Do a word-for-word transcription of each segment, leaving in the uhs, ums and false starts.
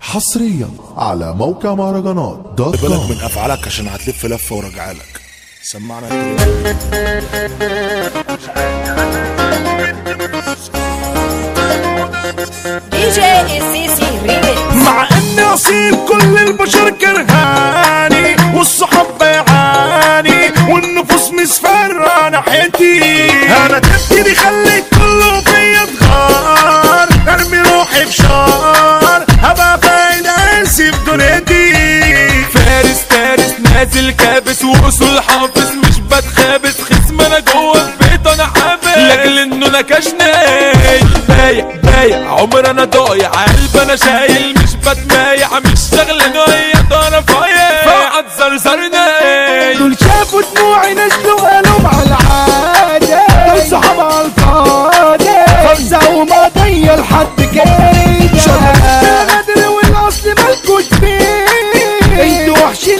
حصريا على موقع مهرجانات دوت بالك كوم. من افعالك عشان هتلف لفه وراجعلك. سمعنا التليفون. دي جي السيسي ريميكس. مع اني اصيل كل البشر كرهاني والصحاب بيعاني والنفوس مصفرة ناحيتي، انا تفكيري خليت كله فيا اتغار، ارمي روحي في شار هبقى فايد انسي في دنيتي. فارس تارس نازل كابس واصول حافظ مش بتخابس، خصم انا جوه البيت انا حابس لاجل انه نكشني بايع بايع عمر انا ضايع قلب انا شايل مش بتمايع مش شغل نوية انا فايع فقعد زرزرني دول شافوا دموعي نزلوا قالوا على العادة، دول صحاب على الفاضي خلصة وماضية لحد كده شغل غدر والاصل مالكوش فيه، انتوا وحشين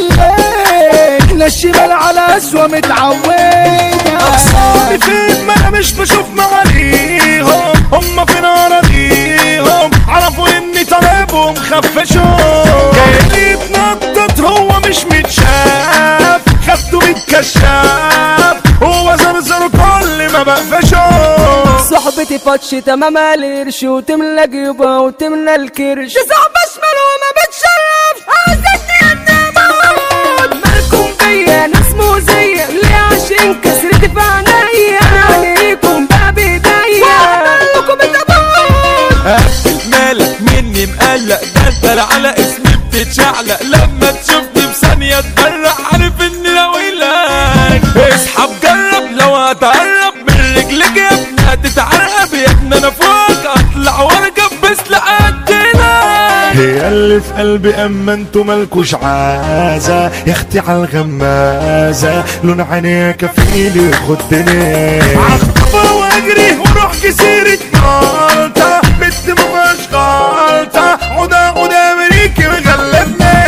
ليه لا الشمال على اسوأ متعودة. اخسرني فين ما انا مش بشوف معاليهم، هم فين اراضيهم عرفوا اني طالبهم خفشوا، جاي يتنطط هو مش متشاف خدته بالكشاف هو زرزر كل ما بقفشه. صحبتي فتش تمام القرش وتملى جيبها وتملى الكرش، صاحبة شمال وما بتشرف عاوزتني انا موت. مالكم بيا ناس مؤذية ليه عشان كسرتي في عينيا، عليكم بقى بايديا وعملكم التبوت. مالك مني مقلق ده انت على اسمي بتتشعلق، لما تشوفني بثانية تبرق عارف اني لو إلك اسحب جرب لو هتقرب من رجلك يا ابني هتتعرقب يا ابني انا فوق اطلع وارجب بس لقدنا. هي اللي في قلبي اما انتوا مالكوش عازة يا اختي عالغمازة، لون عينيها كفيلي خدني عخطبة واجري واروح جزيرة مالطا بنت مبقاش غلطة عدا عدا امريكي مغلبني.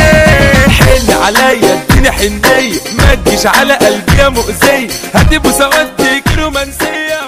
حن عليا اديني حنية ما تجيش على قلبي يا مؤذية هتبقوا سواد رومانسية.